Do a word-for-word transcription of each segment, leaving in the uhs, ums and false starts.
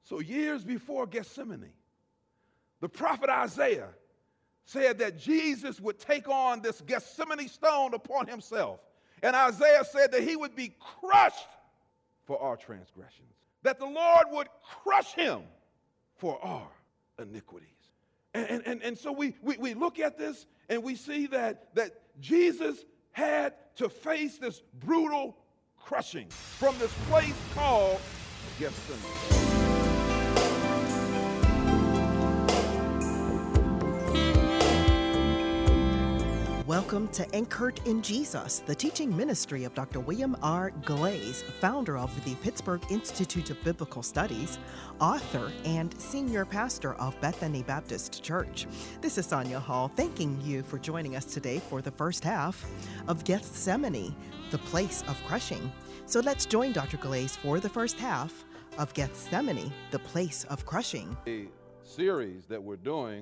So years before Gethsemane, the prophet Isaiah said that Jesus would take on this Gethsemane stone upon himself. And Isaiah said that he would be crushed for our transgressions, that the Lord would crush him for our iniquities. And, and, and so we, we, we look at this and we see that, that Jesus had to face this brutal crushing from this place called Gethsemane. Welcome to Anchored in Jesus, the teaching ministry of Doctor William R. Glaze, founder of the Pittsburgh Institute of Biblical Studies, author, and senior pastor of Bethany Baptist Church. This is Sonia Hall, thanking you for joining us today for the first half of Gethsemane, the place of crushing. So let's join Doctor Glaze for the first half of Gethsemane, the place of crushing. A series that we're doing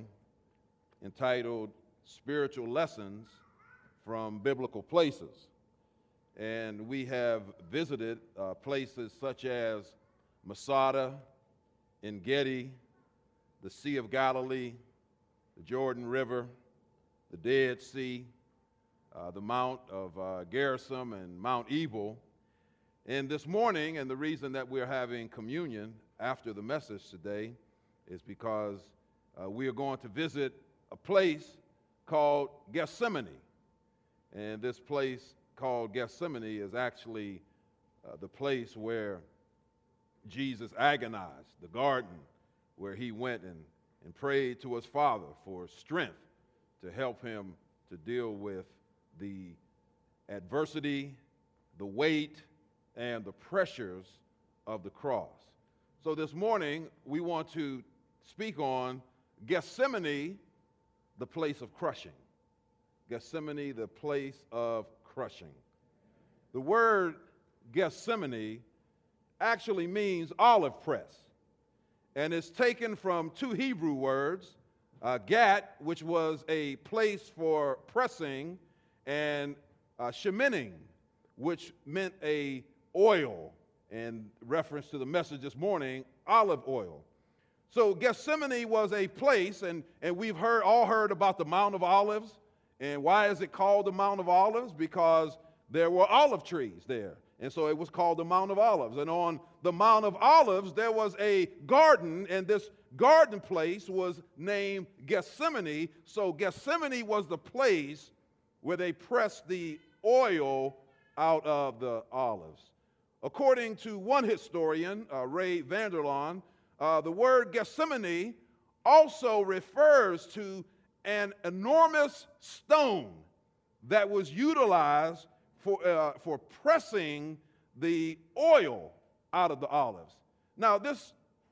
entitled Spiritual Lessons from Biblical Places. And we have visited uh, places such as Masada, En-Gedi, the Sea of Galilee, the Jordan River, the Dead Sea, uh, the Mount of uh, Gerizim and Mount Ebal. And this morning, and the reason that we're having communion after the message today is because uh, we are going to visit a place called Gethsemane. And this place called Gethsemane is actually uh, the place where Jesus agonized, the garden where he went and, and prayed to his Father for strength to help him to deal with the adversity, the weight, and the pressures of the cross. So this morning, we want to speak on Gethsemane, the place of crushing. Gethsemane, the place of crushing. The word Gethsemane actually means olive press, and it's taken from two Hebrew words, uh, gat, which was a place for pressing, and uh, shemening, which meant a oil, in reference to the message this morning, olive oil. So Gethsemane was a place, and, and we've heard all heard about the Mount of Olives. And why is it called the Mount of Olives? Because there were olive trees there. And so it was called the Mount of Olives. And on the Mount of Olives, there was a garden, and this garden place was named Gethsemane. So Gethsemane was the place where they pressed the oil out of the olives. According to one historian, uh, Ray Vander Laan, Uh, the word Gethsemane also refers to an enormous stone that was utilized for, uh, for pressing the oil out of the olives. Now, this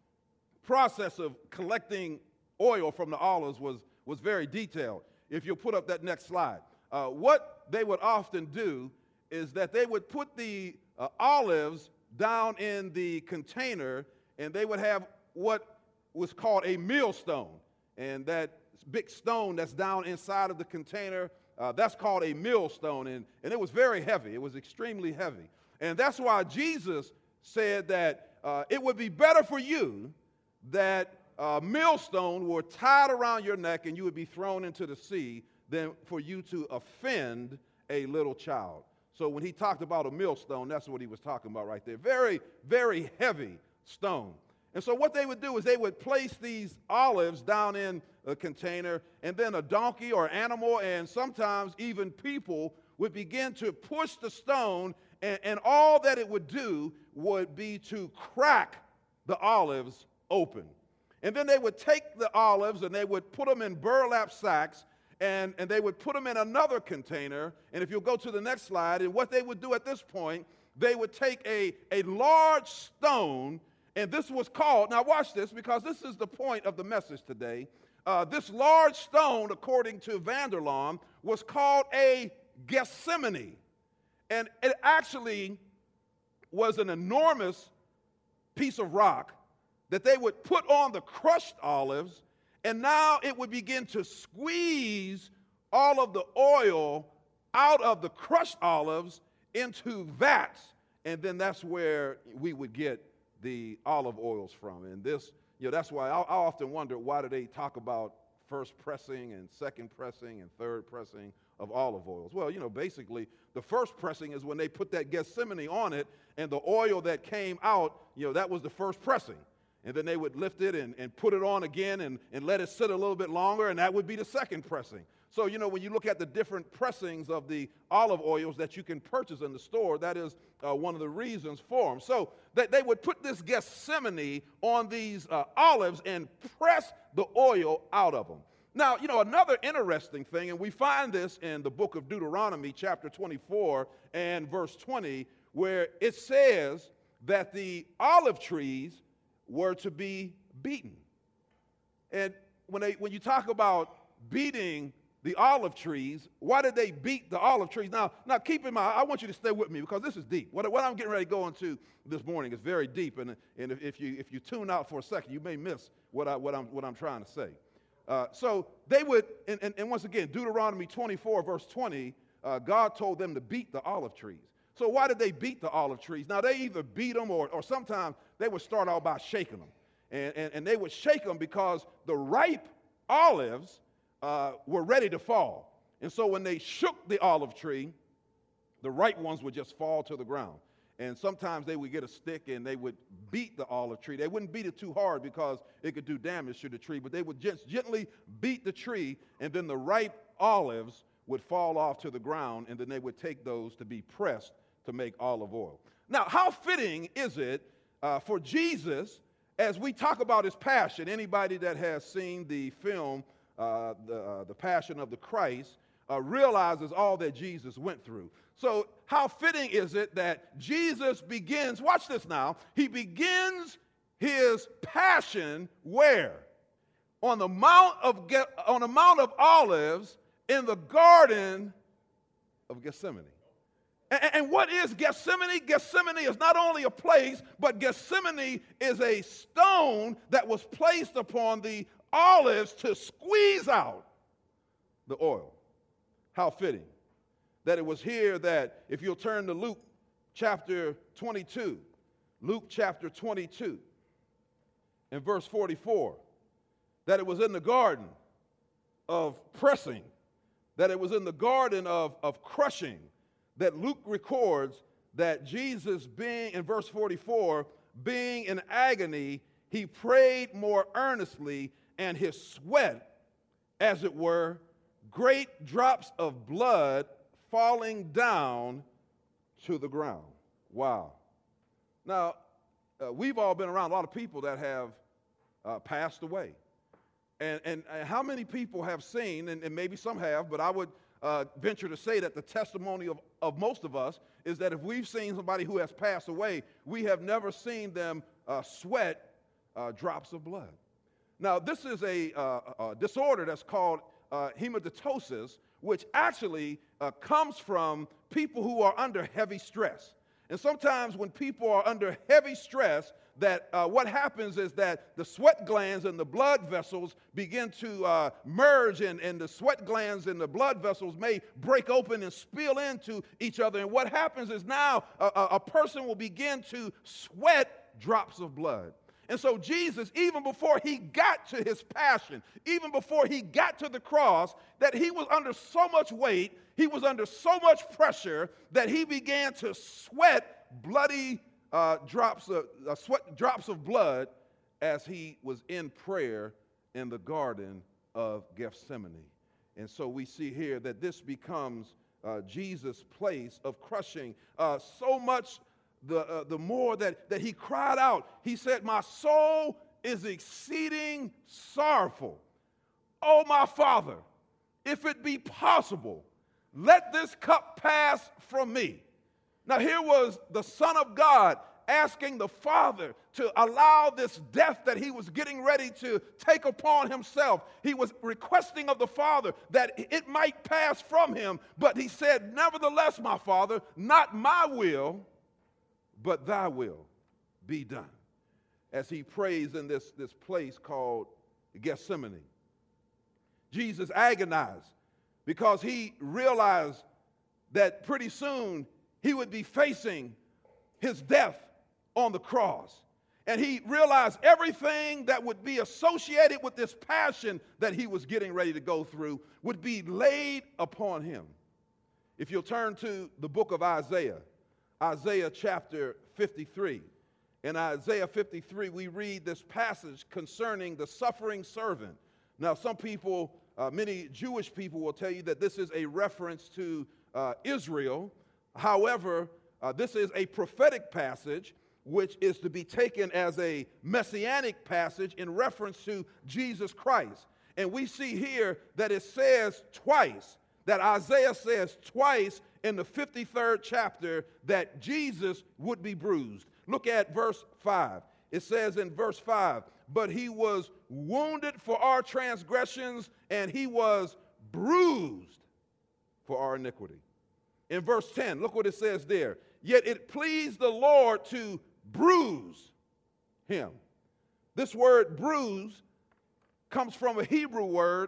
process of collecting oil from the olives was, was very detailed. If you'll put up that next slide. Uh, what they would often do is that they would put the uh, olives down in the container, and they would have what was called a millstone. And that big stone that's down inside of the container, uh, that's called a millstone. And, and it was very heavy. It was extremely heavy. And that's why Jesus said that uh, it would be better for you that a millstone were tied around your neck and you would be thrown into the sea than for you to offend a little child. So when he talked about a millstone, that's what he was talking about right there. Very, very heavy stone. And so what they would do is they would place these olives down in a container, and then a donkey or animal, and sometimes even people, would begin to push the stone, and, and all that it would do would be to crack the olives open. And then they would take the olives and they would put them in burlap sacks, and, and they would put them in another container. And if you'll go to the next slide, and what they would do at this point, they would take a, a large stone. And this was called, now watch this, because this is the point of the message today. Uh, this large stone, according to Vander Laan, was called a Gethsemane. And it actually was an enormous piece of rock that they would put on the crushed olives, and now it would begin to squeeze all of the oil out of the crushed olives into vats, and then that's where we would get the olive oils from. And this, you know, that's why I, I often wonder, why do they talk about first pressing and second pressing and third pressing of olive oils? Well, you know, basically, the first pressing is when they put that Gethsemane on it, and the oil that came out, you know, that was the first pressing. And then they would lift it and, and put it on again and, and let it sit a little bit longer, and that would be the second pressing. So, you know, when you look at the different pressings of the olive oils that you can purchase in the store, that is uh, one of the reasons for them. So that they would put this Gethsemane on these uh, olives and press the oil out of them. Now, you know, another interesting thing, and we find this in the book of Deuteronomy, chapter twenty-four and verse twenty, where it says that the olive trees were to be beaten. And when they when you talk about beating the olive trees, why did they beat the olive trees? Now, now keep in mind, I want you to stay with me because this is deep. What, what I'm getting ready to go into this morning is very deep, and, and if, if you if you tune out for a second, you may miss what I what I'm what I'm trying to say. Uh, so they would, and, and, and once again, Deuteronomy twenty-four, verse twenty, uh, God told them to beat the olive trees. So why did they beat the olive trees? Now, they either beat them or, or sometimes they would start out by shaking them. And, and, and they would shake them because the ripe olives uh, were ready to fall. And so when they shook the olive tree, the ripe ones would just fall to the ground. And sometimes they would get a stick and they would beat the olive tree. They wouldn't beat it too hard because it could do damage to the tree, but they would just gently beat the tree, and then the ripe olives would fall off to the ground, and then they would take those to be pressed to make olive oil. Now, how fitting is it uh, for Jesus as we talk about his passion? Anybody that has seen the film, uh, the, uh, the Passion of the Christ, uh, realizes all that Jesus went through. So how fitting is it that Jesus begins, watch this now, he begins his passion where? On the Mount of, on the Mount of Olives in the Garden of Gethsemane. And, and what is Gethsemane? Gethsemane is not only a place, but Gethsemane is a stone that was placed upon the olives to squeeze out the oil. How fitting that it was here that, if you'll turn to Luke chapter twenty-two, Luke chapter twenty-two and verse forty-four, that it was in the garden of pressing, that it was in the garden of, of crushing, that Luke records that Jesus, being, in verse forty-four, being in agony, he prayed more earnestly, and his sweat, as it were, great drops of blood falling down to the ground. Wow. Now, uh, we've all been around a lot of people that have uh, passed away. And, and, and how many people have seen, and, and maybe some have, but I would uh, venture to say that the testimony of, of most of us is that if we've seen somebody who has passed away, we have never seen them uh, sweat uh, drops of blood. Now, this is a, uh, a disorder that's called uh, hematosis, which actually uh, comes from people who are under heavy stress. And sometimes when people are under heavy stress, that uh, what happens is that the sweat glands and the blood vessels begin to uh, merge, and, and the sweat glands and the blood vessels may break open and spill into each other. And what happens is now a, a, a person will begin to sweat drops of blood. And so Jesus, even before he got to his passion, even before he got to the cross, that he was under so much weight, he was under so much pressure that he began to sweat bloody uh, drops of uh, sweat drops of blood as he was in prayer in the Garden of Gethsemane. And so we see here that this becomes uh, Jesus' place of crushing, uh, so much The, uh, the more that, that he cried out. He said, my soul is exceeding sorrowful. Oh, my Father, if it be possible, let this cup pass from me. Now, here was the Son of God asking the Father to allow this death that he was getting ready to take upon himself. He was requesting of the Father that it might pass from him, but he said, nevertheless, my Father, not my will, but thy will be done. As he prays in this, this place called Gethsemane. Jesus agonized because he realized that pretty soon he would be facing his death on the cross. And he realized everything that would be associated with this passion that he was getting ready to go through would be laid upon him. If you'll turn to the book of Isaiah, Isaiah chapter fifty-three. In Isaiah fifty-three, we read this passage concerning the suffering servant. Now, some people, uh, many Jewish people will tell you that this is a reference to uh, Israel. However, uh, this is a prophetic passage which is to be taken as a messianic passage in reference to Jesus Christ. And we see here that it says twice, that Isaiah says twice in the fifty-third chapter that Jesus would be bruised. Look at verse five. It says in verse five, but he was wounded for our transgressions, and he was bruised for our iniquity. In verse ten, look what it says there. Yet it pleased the Lord to bruise him. This word bruise comes from a Hebrew word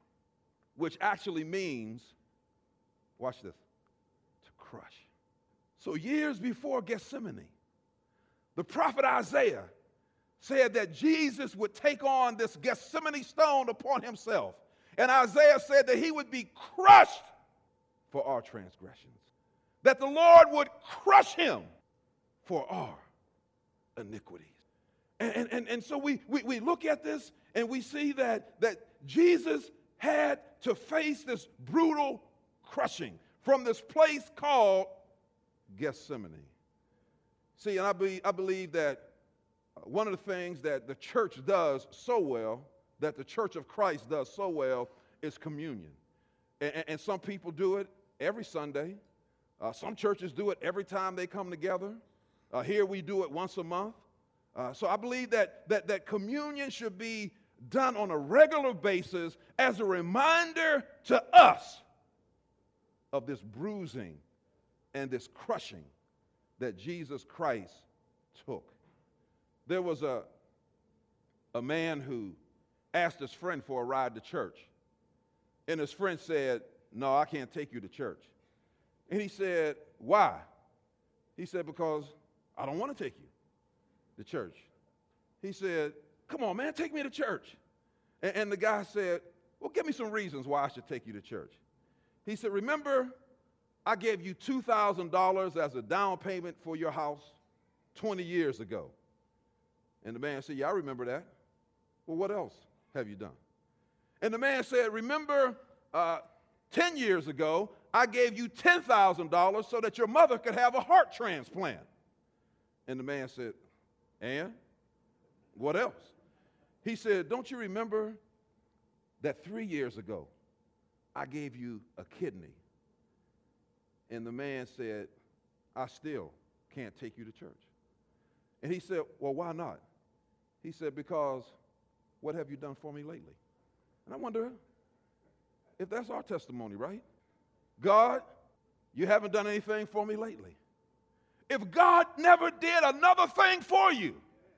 which actually means, watch this, to crush. So years before Gethsemane, the prophet Isaiah said that Jesus would take on this Gethsemane stone upon himself. And Isaiah said that he would be crushed for our transgressions, that the Lord would crush him for our iniquities. And, and, and so we, we, we look at this and we see that, that Jesus had to face this brutal crushing from this place called Gethsemane. See, and I believe, I believe that one of the things that the church does so well, that the Church of Christ does so well, is communion. And, and some people do it every Sunday. Uh, some churches do it every time they come together. Uh, here we do it once a month. Uh, so I believe that, that, that communion should be done on a regular basis as a reminder to us of this bruising and this crushing that Jesus Christ took. There was a, a man who asked his friend for a ride to church. And his friend said, no, I can't take you to church. And he said, why? He said, because I don't want to take you to church. He said, come on, man, take me to church. And, and the guy said, well, give me some reasons why I should take you to church. He said, remember, I gave you two thousand dollars as a down payment for your house twenty years ago. And the man said, yeah, I remember that. Well, what else have you done? And the man said, remember, uh, ten years ago, I gave you ten thousand dollars so that your mother could have a heart transplant. And the man said, and what else? He said, don't you remember that three years ago, I gave you a kidney? And the man said, I still can't take you to church. And he said, well, why not? He said, because what have you done for me lately? And I wonder if that's our testimony, right? God, you haven't done anything for me lately. If God never did another thing for you,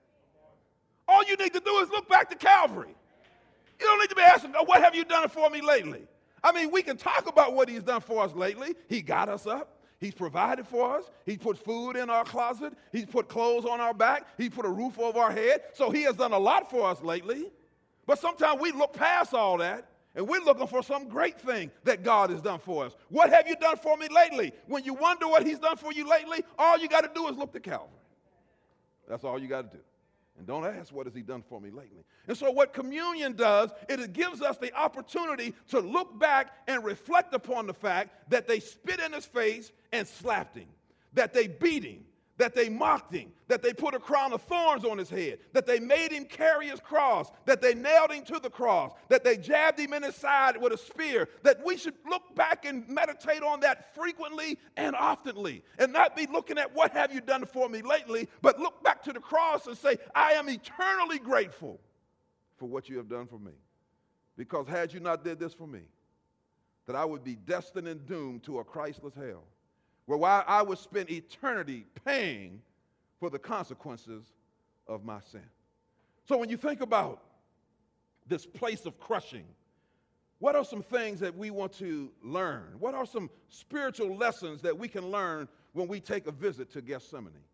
all you need to do is look back to Calvary. You don't need to be asking, oh, what have you done for me lately? I mean, we can talk about what he's done for us lately. He got us up. He's provided for us. He put food in our closet. He's put clothes on our back. He put a roof over our head. So he has done a lot for us lately. But sometimes we look past all that, and we're looking for some great thing that God has done for us. What have you done for me lately? When you wonder what he's done for you lately, all you got to do is look to Calvary. That's all you got to do. And don't ask, what has he done for me lately? And so what communion does, it gives us the opportunity to look back and reflect upon the fact that they spit in his face and slapped him, that they beat him, that they mocked him, that they put a crown of thorns on his head, that they made him carry his cross, that they nailed him to the cross, that they jabbed him in his side with a spear, that we should look back and meditate on that frequently and oftenly, and not be looking at what have you done for me lately, but look back to the cross and say, I am eternally grateful for what you have done for me. Because had you not did this for me, that I would be destined and doomed to a Christless hell, where I would spend eternity paying for the consequences of my sin. So when you think about this place of crushing, what are some things that we want to learn? What are some spiritual lessons that we can learn when we take a visit to Gethsemane?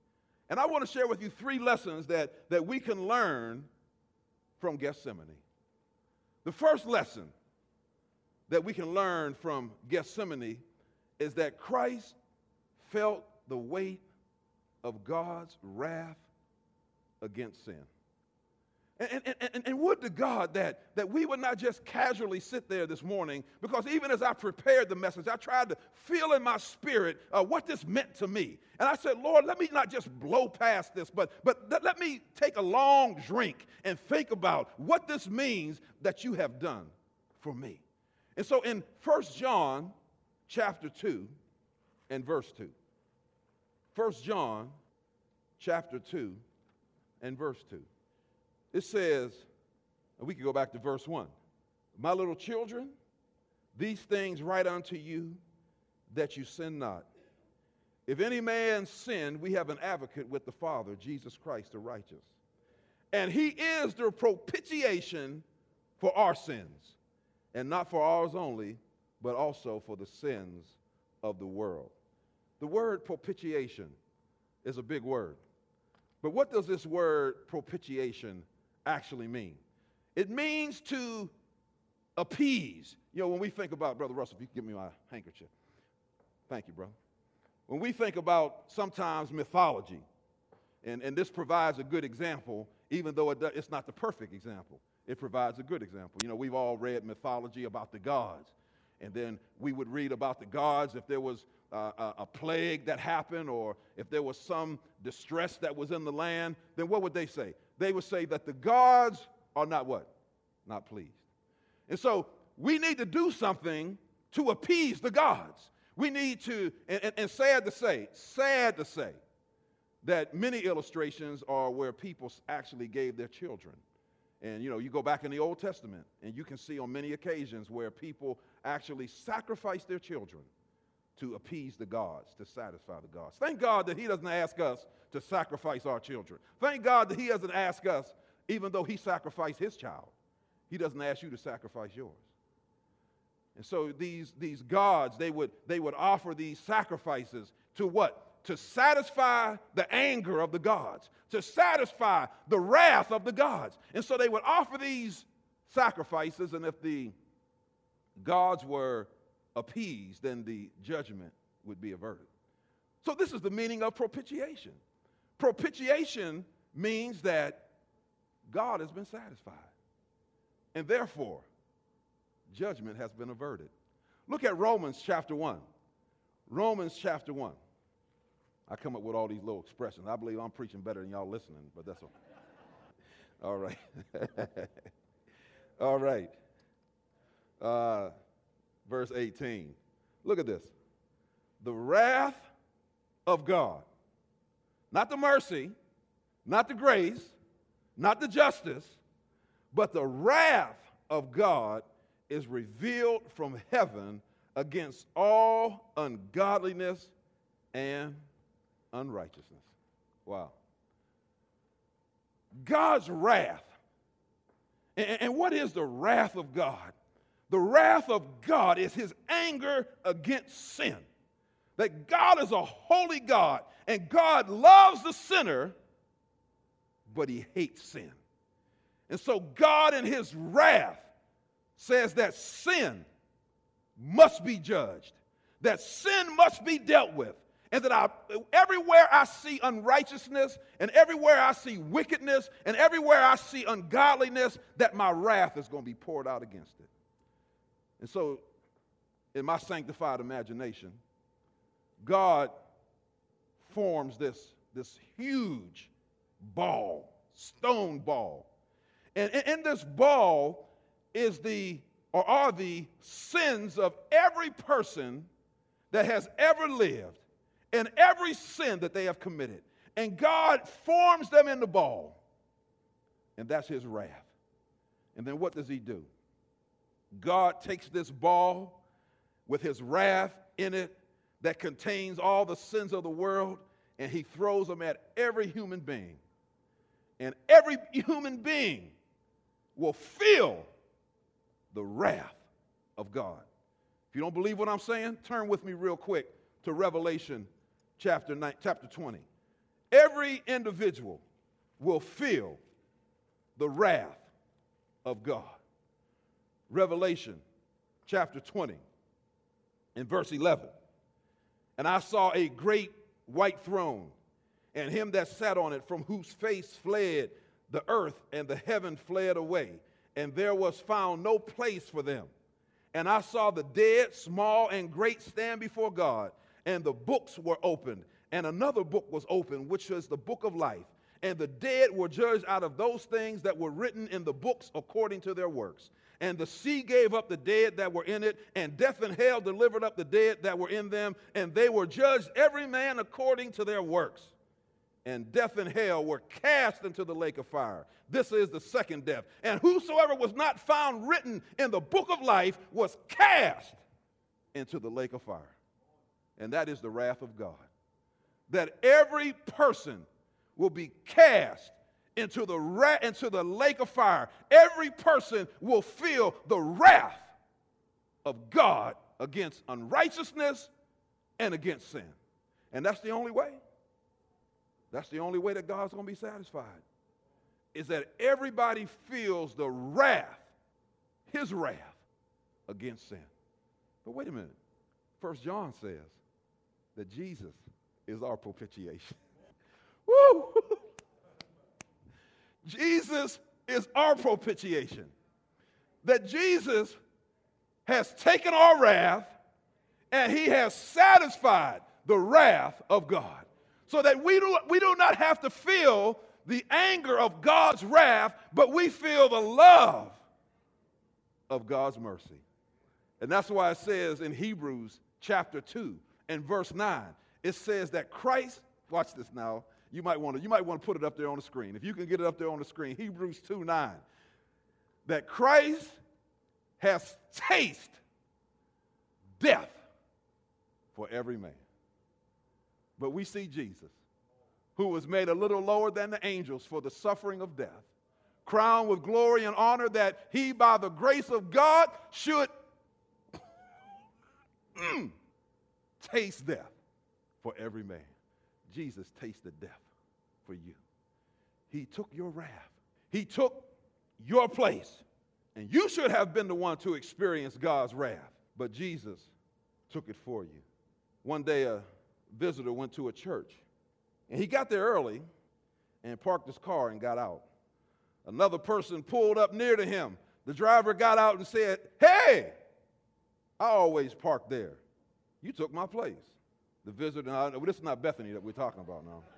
And I want to share with you three lessons that, that we can learn from Gethsemane. The first lesson that we can learn from Gethsemane is that Christ felt the weight of God's wrath against sin. And, and, and, and would to God that, that we would not just casually sit there this morning, because even as I prepared the message, I tried to feel in my spirit uh, what this meant to me. And I said, Lord, let me not just blow past this, but, but th- let me take a long drink and think about what this means that you have done for me. And so in First John chapter two and verse two, First John chapter two and verse two, it says, and we can go back to verse one. My little children, these things write unto you that you sin not. If any man sin, we have an advocate with the Father, Jesus Christ the righteous. And he is the propitiation for our sins, and not for ours only, but also for the sins of the world. The word propitiation is a big word. But what does this word propitiation actually mean? It means to appease. You know, when we think about, Brother Russell, if you can give me my handkerchief. Thank you, brother. When we think about sometimes mythology, and, and this provides a good example, even though it does, it's not the perfect example, it provides a good example. You know, we've all read mythology about the gods, and then we would read about the gods if there was uh, a, a plague that happened, or if there was some distress that was in the land, then what would they say? They would say that the gods are not what? Not pleased. And so we need to do something to appease the gods. We need to, and, and, and sad to say, sad to say, that many illustrations are where people actually gave their children. And, you know, you go back in the Old Testament, and you can see on many occasions where people actually sacrifice their children to appease the gods, to satisfy the gods. Thank God that he doesn't ask us to sacrifice our children. Thank God that he doesn't ask us, even though he sacrificed his child, he doesn't ask you to sacrifice yours. And so these, these gods, they would, they would offer these sacrifices to what? To satisfy the anger of the gods, to satisfy the wrath of the gods. And so they would offer these sacrifices, and if the gods were appeased, then the judgment would be averted. So this is the meaning of propitiation. Propitiation means that God has been satisfied, and therefore judgment has been averted. Look at Romans chapter one. Romans chapter one. I come up with all these little expressions. I believe I'm preaching better than y'all listening, but that's all. All right. All right. Uh, verse eighteen. Look at this. The wrath of God, not the mercy, not the grace, not the justice, but the wrath of God is revealed from heaven against all ungodliness and unrighteousness. Wow. God's wrath. And, and what is the wrath of God? The wrath of God is his anger against sin. That God is a holy God, and God loves the sinner, but he hates sin. And so God in his wrath says that sin must be judged, that sin must be dealt with, and that I, everywhere I see unrighteousness, and everywhere I see wickedness, and everywhere I see ungodliness, that my wrath is going to be poured out against it. And so, in my sanctified imagination, God forms this, this huge ball, stone ball. And in this ball is the, or are the sins of every person that has ever lived, and every sin that they have committed. And God forms them in the ball. And that's his wrath. And then what does he do? God takes this ball with his wrath in it that contains all the sins of the world, and he throws them at every human being. And every human being will feel the wrath of God. If you don't believe what I'm saying, turn with me real quick to Revelation chapter nine, chapter twenty. every individual will feel the wrath of God. Revelation chapter twenty and verse eleven. And I saw a great white throne, and him that sat on it, from whose face fled the earth and the heaven fled away, and there was found no place for them. And I saw the dead, small and great, stand before God, and the books were opened, and another book was opened, which was the book of life. And the dead were judged out of those things that were written in the books according to their works. And the sea gave up the dead that were in it, and death and hell delivered up the dead that were in them, and they were judged every man according to their works. And death and hell were cast into the lake of fire. This is the second death. And whosoever was not found written in the book of life was cast into the lake of fire. And that is the wrath of God. That every person will be cast into the, ra- into the lake of fire. Every person will feel the wrath of God against unrighteousness and against sin. And that's the only way. That's the only way that God's going to be satisfied, is that everybody feels the wrath, his wrath, against sin. But wait a minute. First John says that Jesus is our propitiation. Woo! Jesus is our propitiation. That Jesus has taken our wrath and he has satisfied the wrath of God. So that we do, we do not have to feel the anger of God's wrath, but we feel the love of God's mercy. And that's why it says in Hebrews chapter two and verse nine, it says that Christ, watch this now, you might want to, you might want to put it up there on the screen. If you can get it up there on the screen, Hebrews two nine, that Christ has tasted death for every man. But we see Jesus, who was made a little lower than the angels for the suffering of death, crowned with glory and honor, that he, by the grace of God, should mm, taste death for every man. Jesus tasted death for you. He took your wrath. He took your place. And you should have been the one to experience God's wrath. But Jesus took it for you. One day, a visitor went to a church, and he got there early and parked his car and got out. Another person pulled up near to him. The driver got out and said, "Hey, I always park there. You took my place." The visitor, now, this is not Bethany that we're talking about now.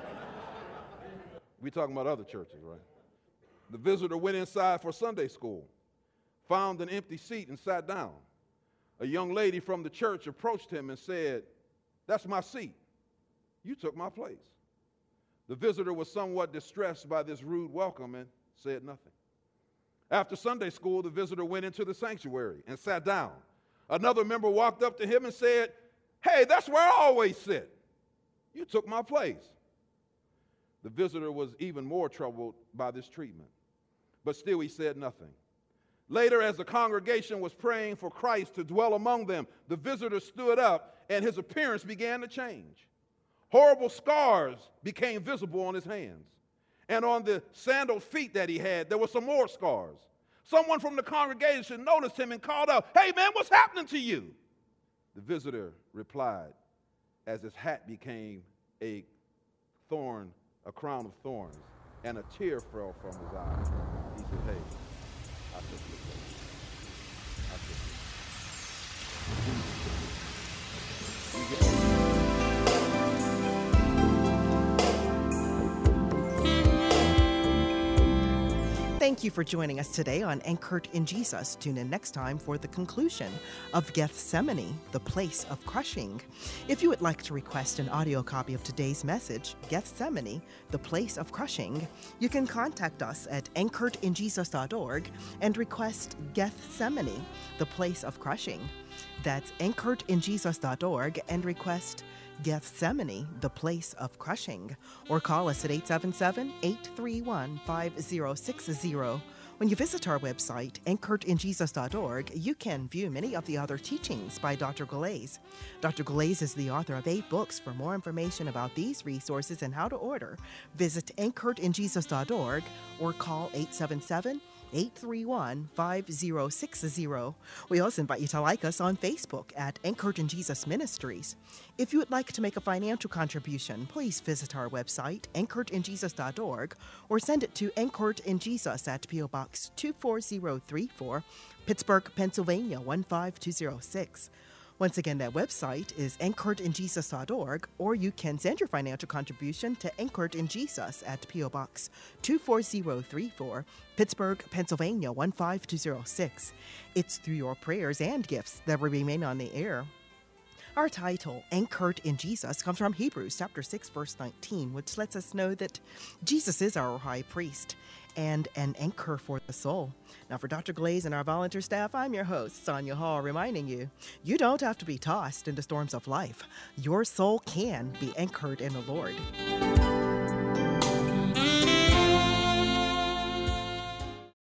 We're talking about other churches, right? The visitor went inside for Sunday school, found an empty seat and sat down. A young lady from the church approached him and said, "That's my seat. You took my place." The visitor was somewhat distressed by this rude welcome and said nothing. After Sunday school, the visitor went into the sanctuary and sat down. Another member walked up to him and said, "Hey, that's where I always sit. You took my place." The visitor was even more troubled by this treatment, but still he said nothing. Later, as the congregation was praying for Christ to dwell among them, the visitor stood up and his appearance began to change. Horrible scars became visible on his hands. And on the sandaled feet that he had, there were some more scars. Someone from the congregation noticed him and called out, "Hey man, what's happening to you?" The visitor replied, as his hat became a thorn, a crown of thorns, and a tear fell from his eye. He said, "Hey, I took your place. I took your place." Thank you for joining us today on Anchored in Jesus. Tune in next time for the conclusion of Gethsemane, the place of crushing. If you would like to request an audio copy of today's message, Gethsemane, the place of crushing, you can contact us at anchored in jesus dot org and request Gethsemane, the place of crushing. That's anchored in jesus dot org and request Gethsemane, the place of crushing. Or call us at eight seven seven, eight three one, five zero six zero. When you visit our website, anchored in jesus dot org, you can view many of the other teachings by Doctor Glaze. Doctor Glaze is the author of eight books. For more information about these resources and how to order, visit anchored in jesus dot org or call eight seven seven, eight three one, five zero six zero. We also invite you to like us on Facebook at Anchored in Jesus Ministries. If you would like to make a financial contribution, please visit our website, anchored in jesus dot org, or send it to Anchored in Jesus at P O Box two four zero three four, Pittsburgh, Pennsylvania one five two zero six. Once again, that website is anchored in jesus dot org, or you can send your financial contribution to Anchored in Jesus at P O Box two four zero three four, Pittsburgh, Pennsylvania one five two zero six. It's through your prayers and gifts that we remain on the air. Our title, Anchored in Jesus, comes from Hebrews chapter six, verse nineteen, which lets us know that Jesus is our high priest and an anchor for the soul. Now, for Doctor Glaze and our volunteer staff, I'm your host, Sonia Hall, reminding you, you don't have to be tossed into storms of life. Your soul can be anchored in the Lord.